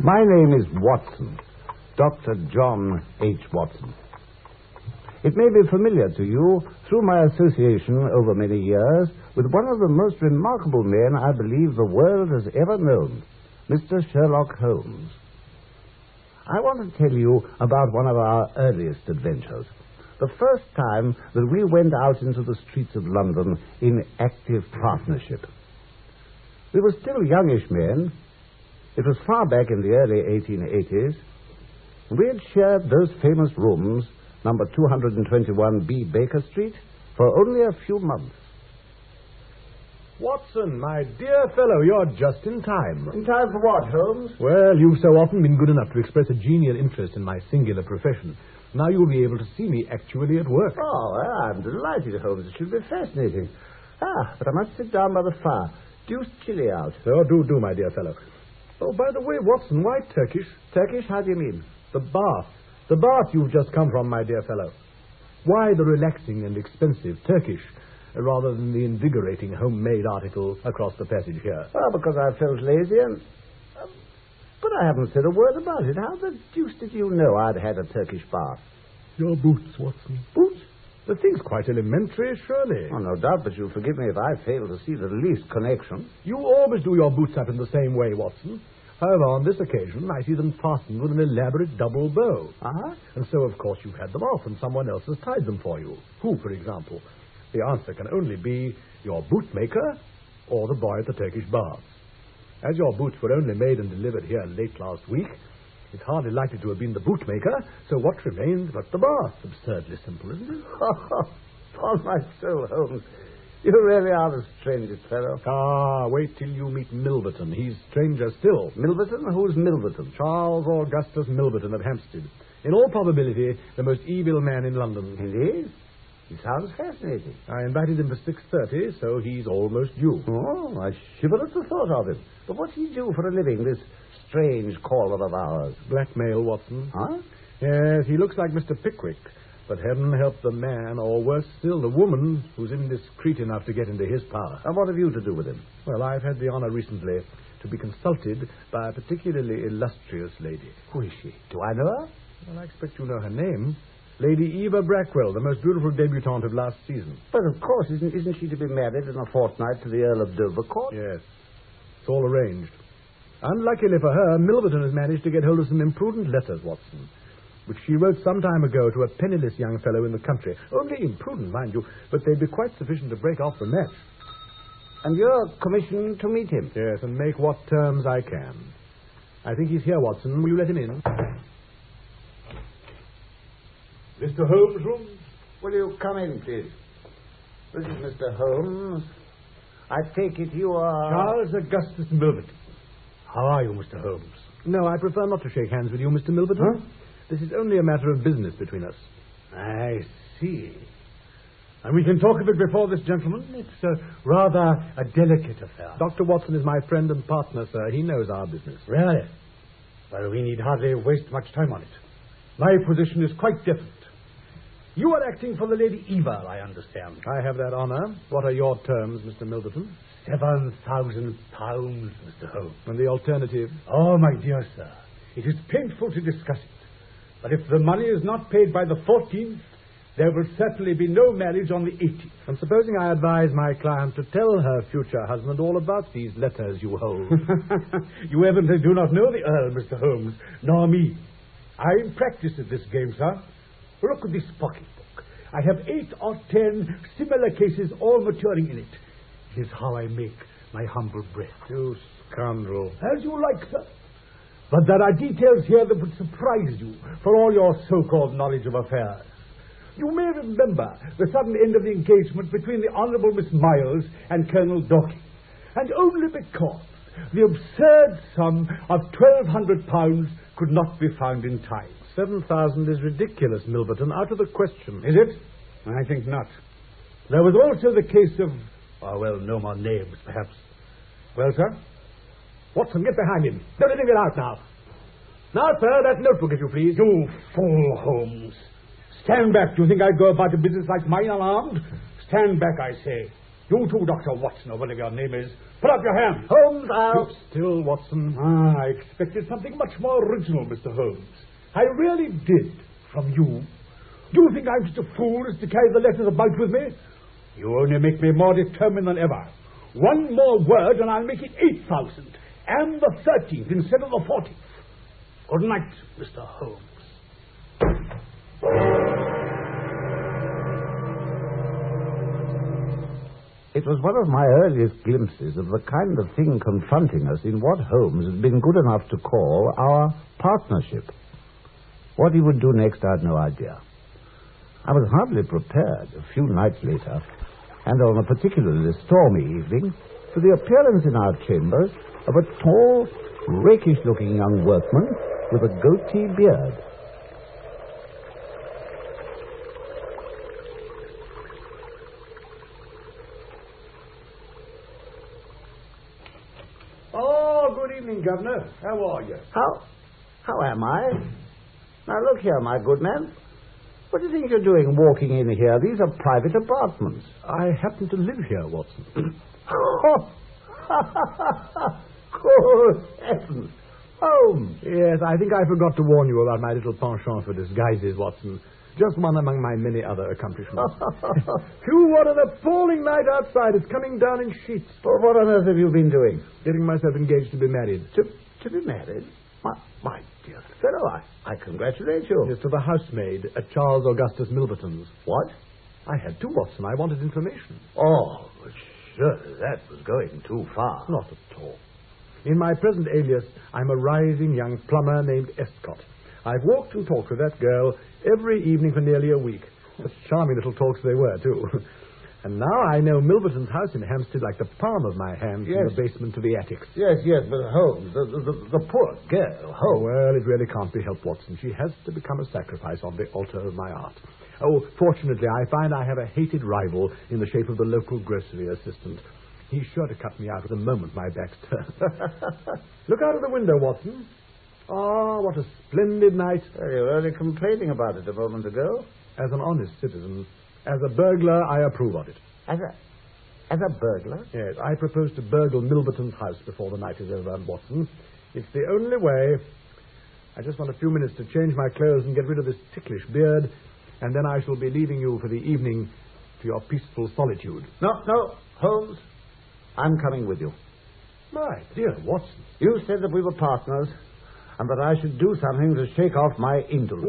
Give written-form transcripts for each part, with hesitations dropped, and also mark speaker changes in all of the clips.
Speaker 1: My name is Watson, Dr. John H. Watson. It may be familiar to you through my association over many years with one of the most remarkable men I believe the world has ever known, Mr. Sherlock Holmes. I want to tell you about one of our earliest adventures. The first time that we went out into the streets of London in active partnership. We were still youngish men. It was far back in the early 1880s. We had shared those famous rooms, number 221B Baker Street, for only a few months.
Speaker 2: Watson, my dear fellow, you're just in time.
Speaker 1: In time for what, Holmes?
Speaker 2: Well, you've so often been good enough to express a genial interest in my singular profession. Now you'll be able to see me actually at work.
Speaker 1: Oh, well, I'm delighted, Holmes. It should be fascinating. But I must sit down by the fire. Deuced chilly out.
Speaker 2: Oh, do, my dear fellow. Oh, by the way, Watson, why Turkish?
Speaker 1: Turkish? How do you mean?
Speaker 2: The bath. The bath you've just come from, my dear fellow. Why the relaxing and expensive Turkish, rather than the invigorating homemade article across the passage here?
Speaker 1: Well, because I felt lazy and... but I haven't said a word about it. How the deuce did you know I'd had a Turkish bath?
Speaker 2: Your boots, Watson.
Speaker 1: Boots?
Speaker 2: The thing's quite elementary, surely.
Speaker 1: Oh, no doubt, but you'll forgive me if I fail to see the least connection.
Speaker 2: You always do your boots up in the same way, Watson. However, on this occasion, I see them fastened with an elaborate double bow.
Speaker 1: Uh-huh.
Speaker 2: And so, of course, you've had them off and someone else has tied them for you. Who, for example? The answer can only be your bootmaker or the boy at the Turkish baths. As your boots were only made and delivered here late last week, it's hardly likely to have been the bootmaker, so what remains but the bath? Absurdly simple, isn't it?
Speaker 1: Upon my soul, Holmes, you really are the strangest fellow.
Speaker 2: Ah, wait till you meet Milverton. He's stranger still.
Speaker 1: Milverton? Who's Milverton?
Speaker 2: Charles Augustus Milverton of Hampstead. In all probability, the most evil man in London.
Speaker 1: Indeed? He sounds fascinating.
Speaker 2: I invited him for 6:30, so he's almost due.
Speaker 1: Oh, I shiver at the thought of him. But what's he do for a living, this strange caller of ours?
Speaker 2: Blackmail, Watson.
Speaker 1: Huh?
Speaker 2: Yes, he looks like Mr. Pickwick. But heaven help the man, or worse still, the woman who's indiscreet enough to get into his power.
Speaker 1: And what have you to do with him?
Speaker 2: Well, I've had the honor recently to be consulted by a particularly illustrious lady.
Speaker 1: Who is she? Do I know her?
Speaker 2: Well, I expect you know her name. Lady Eva Brackwell, the most beautiful debutante of last season.
Speaker 1: But of course, isn't she to be married in a fortnight to the Earl of Dovercourt?
Speaker 2: Yes. It's all arranged. Unluckily for her, Milverton has managed to get hold of some imprudent letters, Watson, which she wrote some time ago to a penniless young fellow in the country. Only imprudent, mind you, but they'd be quite sufficient to break off the match.
Speaker 1: And you're commissioned to meet him?
Speaker 2: Yes, and make what terms I can. I think he's here, Watson. Will you let him in? Mr. Holmes' room?
Speaker 1: Will you come in, please? This is Mr. Holmes. I take it you are...
Speaker 2: Charles Augustus Milverton. How are you, Mr. Holmes? No, I prefer not to shake hands with you, Mr. Milverton.
Speaker 1: Huh?
Speaker 2: This is only a matter of business between us.
Speaker 1: I see.
Speaker 2: And we can talk of it before this gentleman. It's rather a delicate affair. Dr. Watson is my friend and partner, sir. He knows our business.
Speaker 1: Really? Well, we need hardly waste much time on it.
Speaker 2: My position is quite different.
Speaker 1: You are acting for the Lady Eva, I understand.
Speaker 2: I have that honor. What are your terms, Mr. Milverton?
Speaker 1: £7,000, Mr. Holmes.
Speaker 2: And the alternative?
Speaker 1: Oh, my dear sir, it is painful to discuss it. But if the money is not paid by the 14th, there will certainly be no marriage on the 18th.
Speaker 2: And supposing I advise my client to tell her future husband all about these letters you hold?
Speaker 1: You evidently do not know the Earl, Mr. Holmes, nor me. I'm practiced at this game, sir. Look at this pocketbook. I have 8 or 10 similar cases all maturing in it. It is how I make my humble bread.
Speaker 2: You scoundrel.
Speaker 1: As you like, sir. But there are details here that would surprise you for all your so-called knowledge of affairs. You may remember the sudden end of the engagement between the Honourable Miss Miles and Colonel Dorking. And only because the absurd sum of £1,200 could not be found in time.
Speaker 2: 7,000 is ridiculous, Milverton. Out of the question.
Speaker 1: Is it? I think not. There was also the case of... Oh, well, no more names, perhaps. Well, sir? Watson, get behind him. Don't let him get out now. Now, sir, that notebook, if you please. You fool, Holmes. Stand back. Do you think I'd go about a business like mine unarmed? Stand back, I say.
Speaker 2: You too, Dr. Watson, or whatever your name is. Put up your hand.
Speaker 1: Holmes, I'll...
Speaker 2: Keep still, Watson. I expected something much more original, Mr. Holmes. I really did, from you. Do you think I'm such a fool as to carry the letters about with me? You only make me more determined than ever. One more word and I'll make it 8,000. And the 13th instead of the 14th. Good night, Mr. Holmes.
Speaker 1: It was one of my earliest glimpses of the kind of thing confronting us in what Holmes had been good enough to call our partnership. What he would do next, I had no idea. I was hardly prepared a few nights later, and on a particularly stormy evening, for the appearance in our chambers of a tall, rakish-looking young workman with a goatee beard.
Speaker 2: Oh, good evening, Governor. How are you?
Speaker 1: How am I? Now, look here, my good man. What do you think you're doing walking in here? These are private apartments.
Speaker 2: I happen to live here, Watson.
Speaker 1: Oh, good heavens. Holmes.
Speaker 2: Yes, I think I forgot to warn you about my little penchant for disguises, Watson. Just one among my many other accomplishments. Phew, what an appalling night outside. It's coming down in sheets.
Speaker 1: Well, what on earth have you been doing?
Speaker 2: Getting myself engaged to be married.
Speaker 1: To be married? My dear fellow, I congratulate you.
Speaker 2: Yes, to the housemaid at Charles Augustus Milverton's.
Speaker 1: What?
Speaker 2: I had to, Watson. I wanted information.
Speaker 1: Oh, surely that was going too far.
Speaker 2: Not at all. In my present alias, I'm a rising young plumber named Estcott. I've walked and talked with that girl every evening for nearly a week. Such charming little talks they were, too. And now I know Milverton's house in Hampstead like the palm of my hand,
Speaker 1: yes,
Speaker 2: from the basement to the attics.
Speaker 1: Yes, but Holmes, the poor girl, Holmes.
Speaker 2: Well, it really can't be helped, Watson. She has to become a sacrifice on the altar of my art. Oh, fortunately, I find I have a hated rival in the shape of the local grocery assistant. He's sure to cut me out the moment my back's turned. Look out of the window, Watson. Oh, what a splendid night.
Speaker 1: Well, you were only complaining about it a moment ago.
Speaker 2: As an honest citizen, as a burglar, I approve of it.
Speaker 1: As a burglar?
Speaker 2: Yes, I propose to burgle Milverton's house before the night is over, Watson. It's the only way. I just want a few minutes to change my clothes and get rid of this ticklish beard, and then I shall be leaving you for the evening to your peaceful solitude.
Speaker 1: No, Holmes, I'm coming with you.
Speaker 2: My dear Watson.
Speaker 1: You said that we were partners, and that I should do something to shake off my indolence.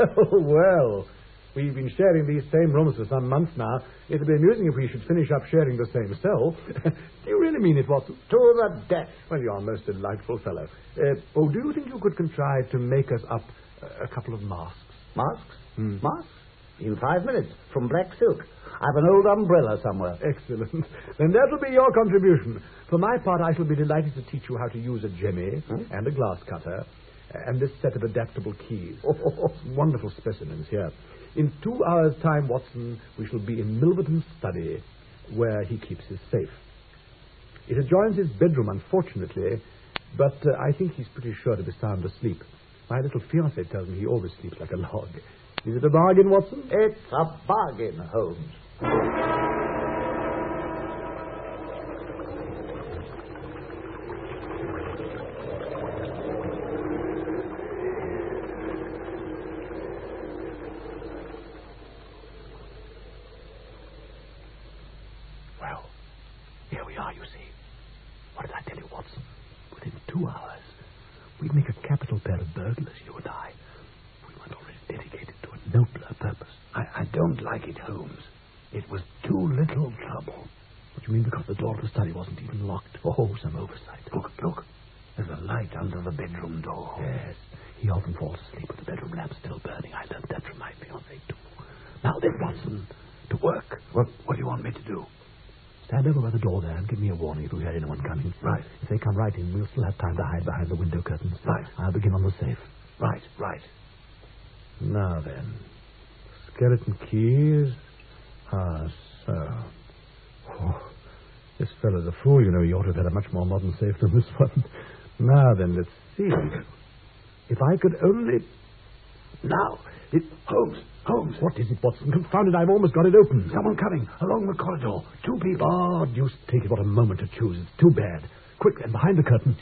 Speaker 2: Well, we've been sharing these same rooms for some months now. It'd be amusing if we should finish up sharing the same cell. Do you really mean it, Watson?
Speaker 1: To the death.
Speaker 2: Well, you're a most delightful fellow. Do you think you could contrive to make us up a couple of masks?
Speaker 1: Masks? Masks? In 5 minutes, from black silk. I've an old umbrella somewhere.
Speaker 2: Excellent. Then that'll be your contribution. For my part, I shall be delighted to teach you how to use a jemmy and a glass cutter and this set of adaptable keys. Wonderful specimens here. In 2 hours' time, Watson, we shall be in Milverton's study, where he keeps his safe. It adjoins his bedroom, unfortunately, but I think he's pretty sure to be sound asleep. My little fiancé tells me he always sleeps like a log. Is it a bargain, Watson?
Speaker 1: It's a bargain, Holmes.
Speaker 2: Well, here we are, you see. What did I tell you, Watson? Within 2 hours, we'd make a capital pair of burglars, you and I. We weren't already dedicated to a nobler purpose.
Speaker 1: I don't like it, Holmes. It was too little trouble.
Speaker 2: What do you mean, because the door of the study wasn't even locked? Oh, some oversight.
Speaker 1: Look. There's a light under the bedroom door.
Speaker 2: Yes. He often falls asleep with the bedroom lamp still burning. I learned that from my fiancé, too. Now then, Watson, to work.
Speaker 1: What do you want me to do?
Speaker 2: Stand over by the door there and give me a warning if you hear anyone coming.
Speaker 1: Right.
Speaker 2: If they come right in, we'll still have time to hide behind the window curtains.
Speaker 1: Right.
Speaker 2: I'll begin on the safe.
Speaker 1: Right.
Speaker 2: Now then. Skeleton keys. Ah, so. Oh, this fellow's a fool, you know. He ought to have had a much more modern safe than this one. Now then, let's see. If I could only...
Speaker 1: Now. Holmes.
Speaker 2: What is it, Watson? Confound it, I've almost got it open.
Speaker 1: Someone coming along the corridor. 2 people.
Speaker 2: Oh, deuce take it, what a moment to choose. It's too bad. Quick, and behind the curtain.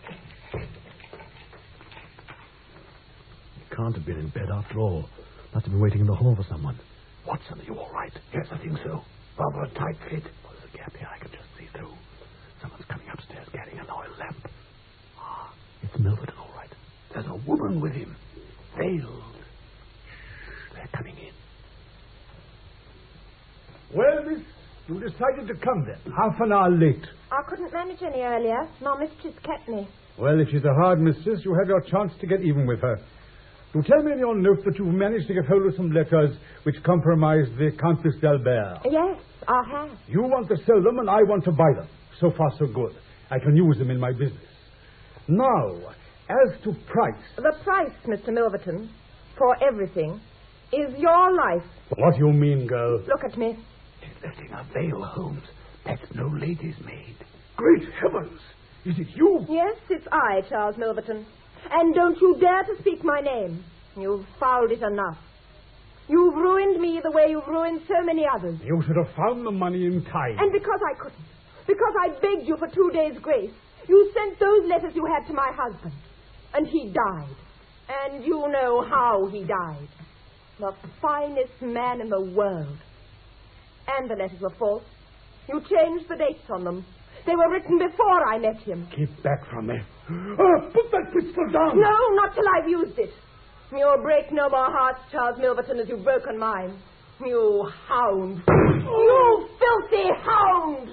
Speaker 2: He can't have been in bed after all. Must have been waiting in the hall for someone. Watson, are you all right?
Speaker 1: Yes, I think so. Rather a tight fit.
Speaker 2: There's a gap here I can just see through. Someone's coming upstairs carrying an oil lamp. Ah, it's Milverton, all right.
Speaker 1: There's a woman with him. Veiled.
Speaker 2: They're coming in.
Speaker 3: Well, miss, you decided to come then. Half an hour late.
Speaker 4: I couldn't manage any earlier. My mistress kept me.
Speaker 3: Well, if she's a hard mistress, you have your chance to get even with her. You tell me in your note that you've managed to get hold of some letters which compromise the Countess d'Albert.
Speaker 4: Yes, I have.
Speaker 3: You want to sell them and I want to buy them. So far, so good. I can use them in my business. Now, as to price.
Speaker 4: The price, Mr. Milverton, for everything, is your life.
Speaker 3: What do you mean, girl?
Speaker 4: Look at me.
Speaker 1: She's lifting a veil, Holmes. That's no lady's maid.
Speaker 3: Great heavens! Is it you?
Speaker 4: Yes, it's I, Charles Milverton. And don't you dare to speak my name. You've fouled it enough. You've ruined me the way you've ruined so many others.
Speaker 3: You should have found the money in time.
Speaker 4: And because I couldn't, because I begged you for 2 days' grace, you sent those letters you had to my husband. And he died. And you know how he died. The finest man in the world. And the letters were false. You changed the dates on them. They were written before I met him.
Speaker 3: Keep back from me. Put that pistol down.
Speaker 4: No, not till I've used it. You'll break no more hearts, Charles Milverton, as you've broken mine. You hound. You filthy hound.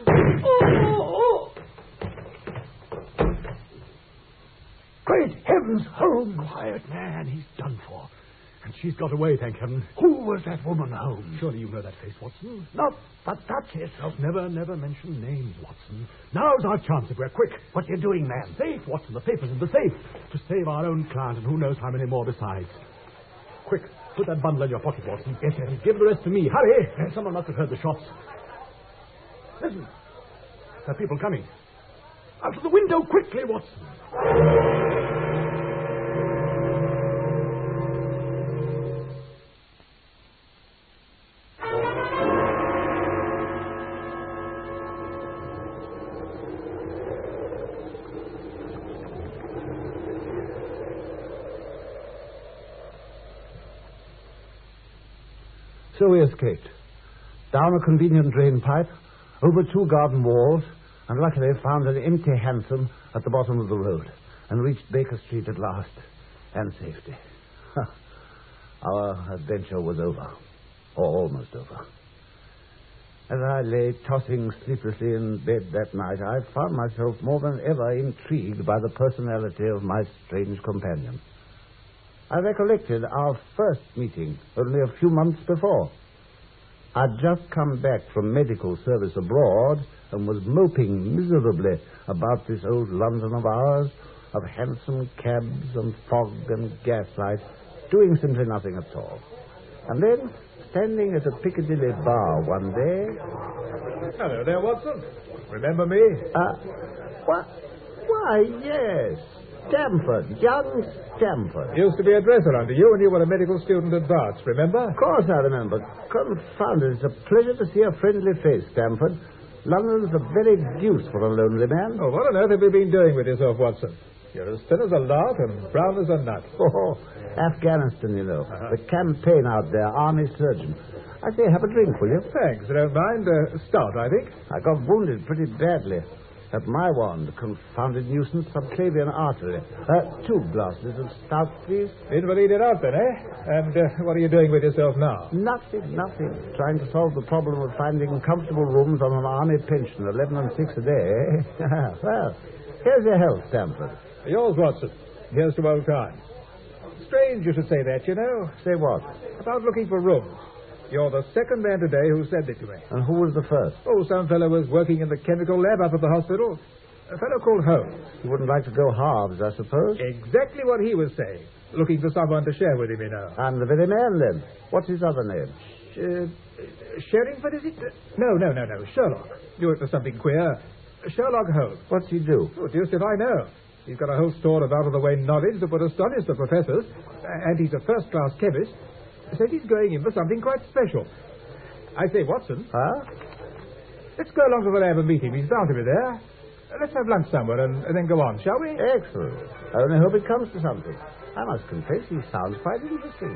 Speaker 3: Great heavens, Holmes.
Speaker 2: Quiet, man. He's done for. And she's got away, thank heaven.
Speaker 1: Who was that woman, Holmes?
Speaker 2: Surely you know that face, Watson.
Speaker 1: Not but touch yourself.
Speaker 2: Never mention names, Watson. Now's our chance if we're quick.
Speaker 1: What you doing, man?
Speaker 2: Safe, Watson. The papers in the safe. To save our own client and who knows how many more besides. Quick, put that bundle in your pocket, Watson.
Speaker 1: Yes, sir.
Speaker 2: And give the rest to me. Hurry. Someone must have heard the shots. Listen. There are people coming. Out of the window, quickly, Watson.
Speaker 1: So we escaped. Down a convenient drain pipe, over 2 garden walls, and luckily found an empty hansom at the bottom of the road, and reached Baker Street at last, and safety. Our adventure was over, or almost over. As I lay tossing sleeplessly in bed that night, I found myself more than ever intrigued by the personality of my strange companion. I recollected our first meeting only a few months before. I'd just come back from medical service abroad and was moping miserably about this old London of ours, of hansom cabs and fog and gaslight, doing simply nothing at all. And then, standing at a Piccadilly bar one day...
Speaker 3: Hello there, Watson. Remember me?
Speaker 1: Why, yes. Stamford, young Stamford.
Speaker 3: Used to be a dresser under you when you were a medical student at Barts, remember?
Speaker 1: Of course I remember. Confound it, it's a pleasure to see a friendly face, Stamford. London's the very deuce for a lonely man.
Speaker 3: Oh, what on earth have you been doing with yourself, Watson? You're as thin as a lard and brown as a nut.
Speaker 1: Oh, Afghanistan, you know. The campaign out there, army surgeon. I say, have a drink, will you?
Speaker 3: Thanks, don't mind. Stout, I think.
Speaker 1: I got wounded pretty badly. At my wand, confounded nuisance, subclavian artery. 2 glasses of stout, please.
Speaker 3: Invalided out then, eh? And what are you doing with yourself now?
Speaker 1: Nothing. Trying to solve the problem of finding comfortable rooms on an army pension, 11 and 6 a day, eh? Well, here's your health, Stamford.
Speaker 3: Yours, Watson. Here's to old times. Strange you should say that, you know.
Speaker 1: Say what?
Speaker 3: About looking for rooms. You're the second man today who said it to me.
Speaker 1: And who was the first?
Speaker 3: Oh, some fellow was working in the chemical lab up at the hospital. A fellow called Holmes.
Speaker 1: You wouldn't like to go halves, I suppose?
Speaker 3: Exactly what he was saying. Looking for someone to share with him, you know.
Speaker 1: I'm the very man, then. What's his other name?
Speaker 3: Sherringford, is it? No. Sherlock. You look for something queer. Sherlock Holmes.
Speaker 1: What's he do?
Speaker 3: Oh, deuce if I know. He's got a whole store of out-of-the-way knowledge that would astonish the professors, and he's a first-class chemist. Said he's going in for something quite special. I say, Watson.
Speaker 1: Huh?
Speaker 3: Let's go along to the lab and meet him. He's bound to be there. Let's have lunch somewhere and then go on, shall we?
Speaker 1: Excellent. I only hope it comes to something. I must confess he sounds quite interesting.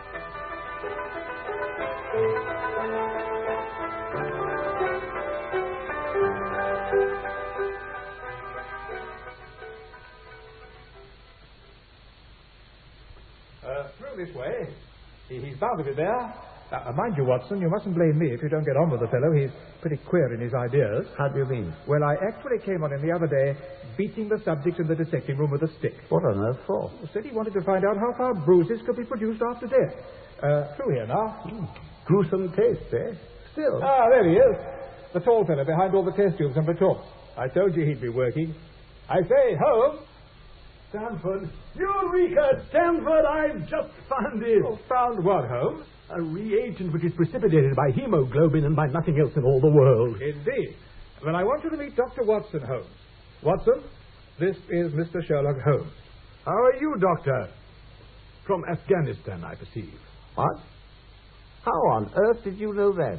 Speaker 3: Through this way. He's bound to be there. Mind you, Watson, you mustn't blame me if you don't get on with the fellow. He's pretty queer in his ideas.
Speaker 1: How do you mean?
Speaker 3: Well, I actually came on him the other day beating the subject in the dissecting room with a stick.
Speaker 1: What on earth for?
Speaker 3: Said he wanted to find out how far bruises could be produced after death. Through here now.
Speaker 1: Gruesome taste, eh? Still.
Speaker 3: Ah, there he is. The tall fellow behind all the test tubes and retorts. I told you he'd be working. I say, Holmes.
Speaker 2: Stanford. Eureka, Stanford, I've just found it.
Speaker 3: Oh, found what, Holmes?
Speaker 2: A reagent which is precipitated by hemoglobin and by nothing else in all the world.
Speaker 3: Indeed. Well, I want you to meet Dr. Watson, Holmes. Watson, this is Mr. Sherlock Holmes.
Speaker 2: How are you, Doctor? From Afghanistan, I perceive.
Speaker 1: What? How on earth did you know that?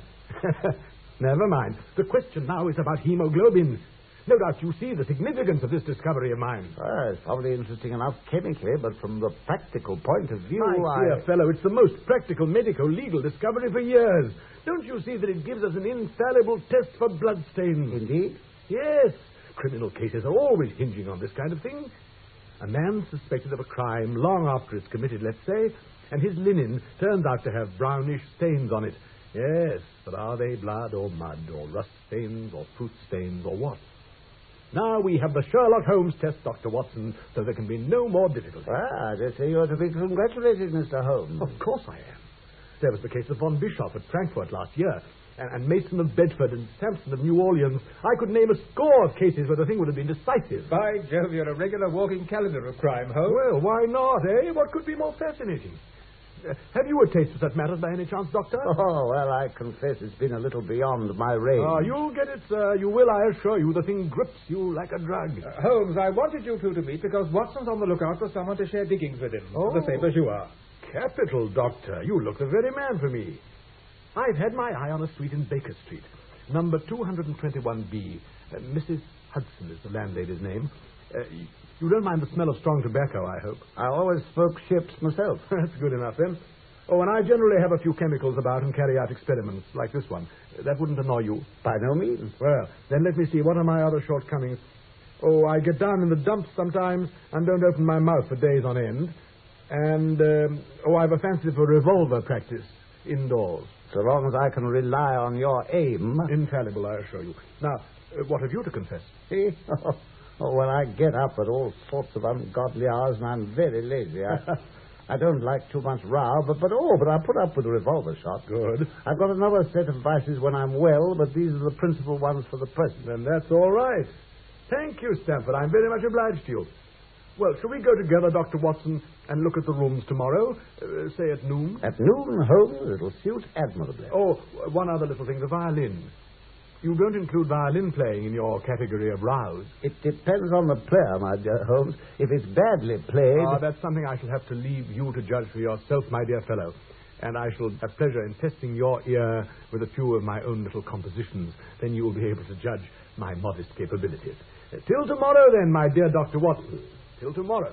Speaker 2: Never mind. The question now is about hemoglobin. No doubt you see the significance of this discovery of mine.
Speaker 1: Well, it's probably interesting enough chemically, but from the practical point of view,
Speaker 2: My dear fellow, it's the most practical medical legal discovery for years. Don't you see that it gives us an infallible test for bloodstains?
Speaker 1: Indeed?
Speaker 2: Yes. Criminal cases are always hinging on this kind of thing. A man suspected of a crime long after it's committed, let's say, and his linen turns out to have brownish stains on it. Yes, but are they blood or mud or rust stains or fruit stains or what? Now we have the Sherlock Holmes test, Dr. Watson, so there can be no more difficulty.
Speaker 1: Well, I dare say you are to be congratulated, Mr. Holmes.
Speaker 2: Of course I am. There was the case of von Bischoff at Frankfurt last year, and Mason of Bedford and Sampson of New Orleans. I could name a score of cases where the thing would have been decisive.
Speaker 3: By Jove, you're a regular walking calendar of crime, Holmes.
Speaker 2: Well, why not, eh? What could be more fascinating? Have you a taste for such matters by any chance, Doctor?
Speaker 1: Oh, well, I confess it's been a little beyond my range.
Speaker 2: You'll get it, sir. You will, I assure you. The thing grips you like a drug.
Speaker 3: Holmes, I wanted you two to meet because Watson's on the lookout for someone to share diggings with him. The same as you are.
Speaker 2: Capital, Doctor. You look the very man for me. I've had my eye on a suite in Baker Street, number 221B. Mrs. Hudson is the landlady's name. You don't mind the smell of strong tobacco, I hope.
Speaker 1: I always smoke ships myself.
Speaker 2: That's good enough, then. Oh, and I generally have a few chemicals about and carry out experiments like this one. That wouldn't annoy you?
Speaker 1: By no means.
Speaker 2: Well, then let me see. What are my other shortcomings? Oh, I get down in the dumps sometimes and don't open my mouth for days on end. And, I've a fancy for revolver practice indoors.
Speaker 1: So long as I can rely on your aim.
Speaker 2: Infallible, I assure you. Now, what have you to confess?
Speaker 1: See? Oh, well, I get up at all sorts of ungodly hours, and I'm very lazy. I don't like too much row, but I put up with a revolver shot.
Speaker 2: Good.
Speaker 1: I've got another set of vices when I'm well, but these are the principal ones for the present.
Speaker 2: Then that's all right. Thank you, Stanford. I'm very much obliged to you. Well, shall we go together, Dr. Watson, and look at the rooms tomorrow? Say at noon?
Speaker 1: At noon, Holmes, it'll suit admirably.
Speaker 2: Oh, one other little thing, the violin. You don't include violin playing in your category of rows.
Speaker 1: It depends on the player, my dear Holmes. If it's badly played...
Speaker 2: That's something I shall have to leave you to judge for yourself, my dear fellow. And I shall have pleasure in testing your ear with a few of my own little compositions. Then you will be able to judge my modest capabilities. Till tomorrow, then, my dear Dr. Watson. Till tomorrow.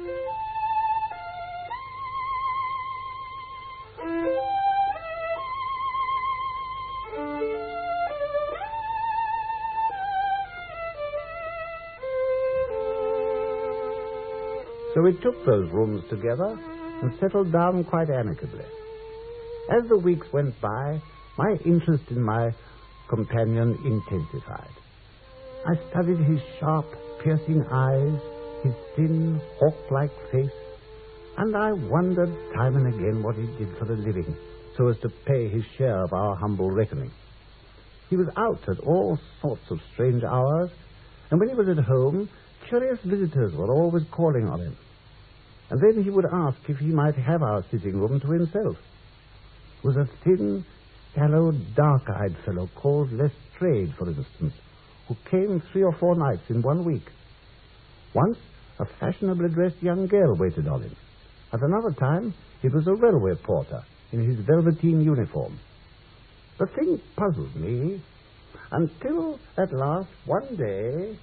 Speaker 1: So we took those rooms together and settled down quite amicably. As the weeks went by, my interest in my companion intensified. I studied his sharp, piercing eyes, his thin, hawk-like face, and I wondered time and again what he did for a living, so as to pay his share of our humble reckoning. He was out at all sorts of strange hours, and when he was at home, curious visitors were always calling on him. And then he would ask if he might have our sitting room to himself. It was a thin, sallow, dark-eyed fellow called Lestrade, for instance, who came 3 or 4 nights in 1 week. Once, a fashionably dressed young girl waited on him. At another time, it was a railway porter in his velveteen uniform. The thing puzzled me until, at last, one day...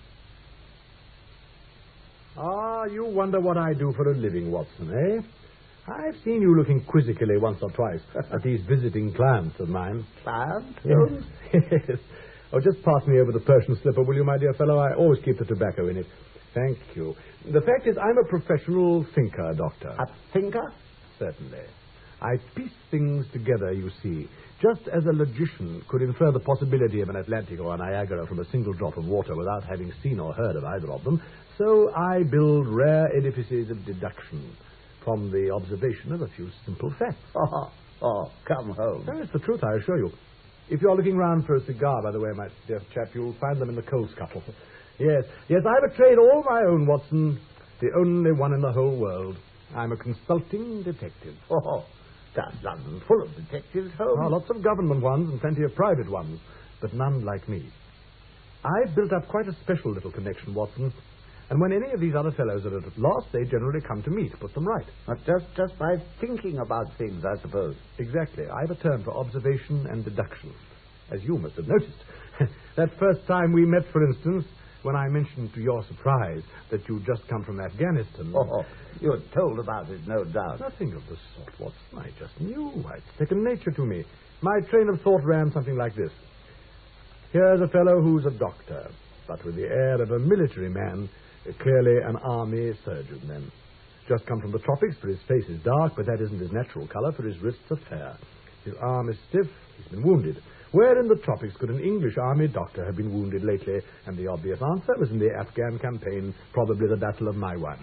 Speaker 2: Ah, you wonder what I do for a living, Watson, eh? I've seen you looking quizzically once or twice at these visiting clients of mine.
Speaker 1: Clients?
Speaker 2: Yes. Oh, just pass me over the Persian slipper, will you, my dear fellow? I always keep the tobacco in it. Thank you. The fact is, I'm a professional thinker, Doctor.
Speaker 1: A thinker?
Speaker 2: Certainly. I piece things together, you see. Just as a logician could infer the possibility of an Atlantic or a Niagara from a single drop of water without having seen or heard of either of them, so I build rare edifices of deduction from the observation of a few simple facts.
Speaker 1: Oh, come home.
Speaker 2: That's the truth, I assure you. If you're looking round for a cigar, by the way, my dear chap, you'll find them in the coal scuttle. Yes, I've a trade all my own, Watson. The only one in the whole world. I'm a consulting detective.
Speaker 1: Oh, that's London full of detectives, Holmes.
Speaker 2: Oh, lots of government ones and plenty of private ones, but none like me. I've built up quite a special little connection, Watson. And when any of these other fellows are at a loss, they generally come to me to put them right.
Speaker 1: Just by thinking about things, I suppose.
Speaker 2: Exactly. I've a term for observation and deduction, as you must have noticed. That first time we met, for instance, when I mentioned to your surprise that you'd just come from Afghanistan.
Speaker 1: Oh, you're told about it, no doubt.
Speaker 2: Nothing of the sort, Watson. I just knew. It's second nature to me. My train of thought ran something like this. Here's a fellow who's a doctor, but with the air of a military man, clearly an army surgeon, then. Just come from the tropics, for his face is dark, but that isn't his natural color, for his wrists are fair. His arm is stiff, he's been wounded. Where in the tropics could an English army doctor have been wounded lately? And the obvious answer was in the Afghan campaign, probably the Battle of Maiwand.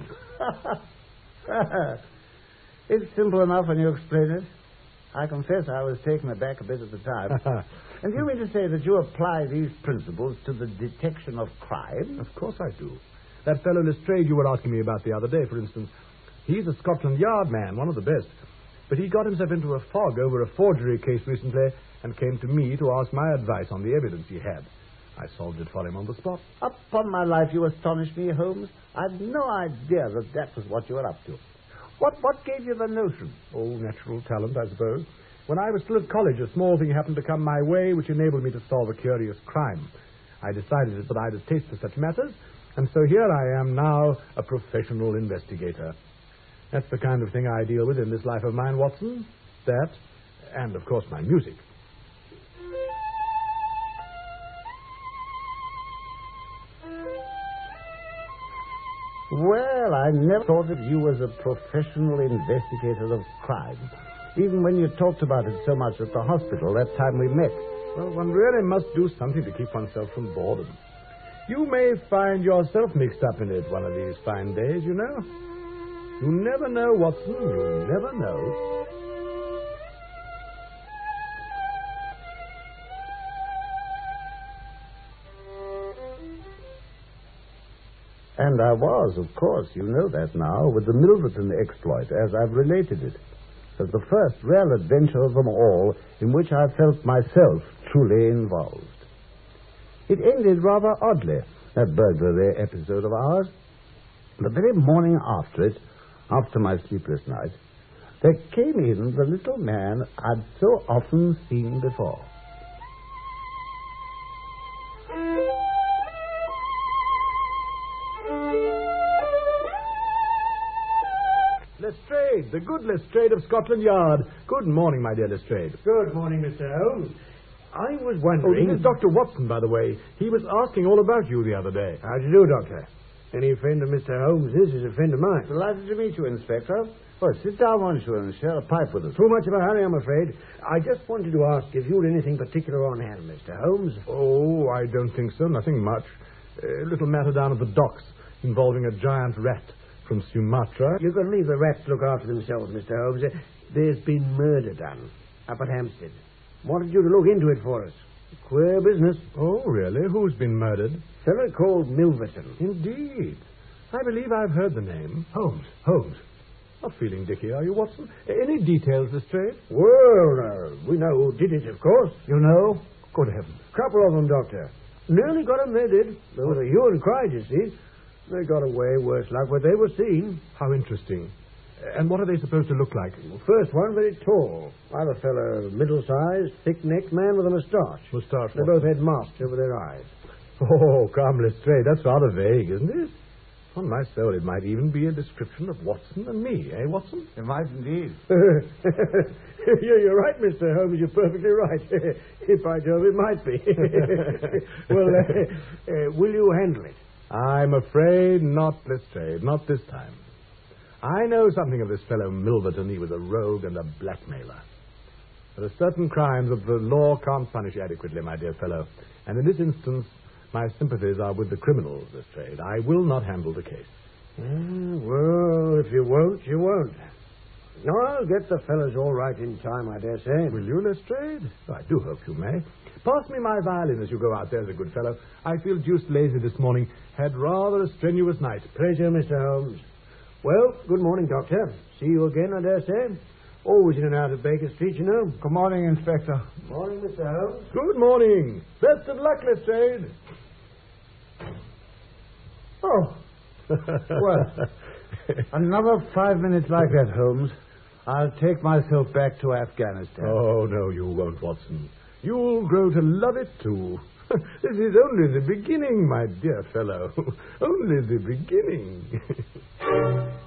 Speaker 1: It's simple enough when you explain it. I confess I was taken aback a bit at the time. And you mean to say that you apply these principles to the detection of crime?
Speaker 2: Of course I do. That fellow Lestrade you were asking me about the other day, for instance, he's a Scotland Yard man, one of the best. But he got himself into a fog over a forgery case recently and came to me to ask my advice on the evidence he had. I solved it for him on the spot.
Speaker 1: Upon my life, you astonish me, Holmes. I'd no idea that was what you were up to. What gave you the notion?
Speaker 2: Oh, natural talent, I suppose. When I was still at college, a small thing happened to come my way which enabled me to solve a curious crime. I decided that I'd a taste for such matters, and so here I am now, a professional investigator. That's the kind of thing I deal with in this life of mine, Watson. That, and of course my music.
Speaker 1: Well, I never thought of you as a professional investigator of crime, even when you talked about it so much at the hospital that time we met.
Speaker 2: Well, one really must do something to keep oneself from boredom. You may find yourself mixed up in it one of these fine days, you know. You never know, Watson, you never know.
Speaker 1: And I was, of course, you know that now, with the Milverton exploit, as I've related it, as the first real adventure of them all in which I felt myself truly involved. It ended rather oddly, that burglary episode of ours. The very morning after it, after my sleepless night, there came in the little man I'd so often seen before.
Speaker 2: Lestrade, the good Lestrade of Scotland Yard. Good morning, my dear Lestrade.
Speaker 5: Good morning, Mr. Holmes. I was
Speaker 2: Oh,
Speaker 5: wondering...
Speaker 2: this is Dr. Watson, by the way. He was asking all about you the other day.
Speaker 5: How do you do, Doctor? Any friend of Mr. Holmes's is a friend of mine.
Speaker 1: Delighted to meet you, Inspector. Well, sit down, won't you, and share a pipe with us.
Speaker 5: Too much of a hurry, I'm afraid. I just wanted to ask if you'd anything particular on hand, Mr. Holmes.
Speaker 2: Oh, I don't think so. Nothing much. A little matter down at the docks involving a giant rat from Sumatra.
Speaker 5: You can leave the rats to look after themselves, Mr. Holmes. There's been murder done up at Hampstead. Wanted you to look into it for us. Queer business.
Speaker 2: Oh, really? Who's been murdered?
Speaker 5: A fellow called Milverton.
Speaker 2: Indeed. I believe I've heard the name. Holmes. Not feeling dicky, are you, Watson? Any details, Lestrade?
Speaker 5: Well, we know who did it, of course.
Speaker 2: You know? Good heavens.
Speaker 5: Couple of them, Doctor. Nearly got 'em, they did. There was a hue and cry, you see. They got away, worse luck, but they were seen.
Speaker 2: How interesting. And what are they supposed to look like?
Speaker 5: The first one, very tall. Other fellow, middle-sized, thick-necked man with a moustache.
Speaker 2: Moustache.
Speaker 5: They both had masks over their eyes.
Speaker 2: Oh, come, Lestrade, that's rather vague, isn't it? On my soul, it might even be a description of Watson and me, eh, Watson?
Speaker 1: It might indeed.
Speaker 5: You're right, Mr. Holmes. You're perfectly right. By Jove, it might be. Well, will you handle it?
Speaker 2: I'm afraid not, Lestrade, not this time. I know something of this fellow Milverton. He was a rogue and a blackmailer. There are certain crimes that the law can't punish adequately, my dear fellow. And in this instance, my sympathies are with the criminals, Lestrade. I will not handle the case.
Speaker 5: Well, if you won't, you won't. No, I'll get the fellows all right in time, I dare say.
Speaker 2: Will you, Lestrade? I do hope you may. Pass me my violin as you go out, there's a good fellow. I feel deuced lazy this morning. Had rather a strenuous night.
Speaker 5: Pleasure, Mr. Holmes. Well, good morning, Doctor. See you again, I dare say. Always in and out of Baker Street, you know.
Speaker 1: Good morning, Inspector.
Speaker 5: Morning, Mr. Holmes.
Speaker 2: Good morning. Best of luck, Lestrade.
Speaker 1: Oh. Well, another 5 minutes like that, Holmes. I'll take myself back to Afghanistan.
Speaker 2: Oh, no, you won't, Watson. You'll grow to love it, too. This is only the beginning, my dear fellow. Only the beginning.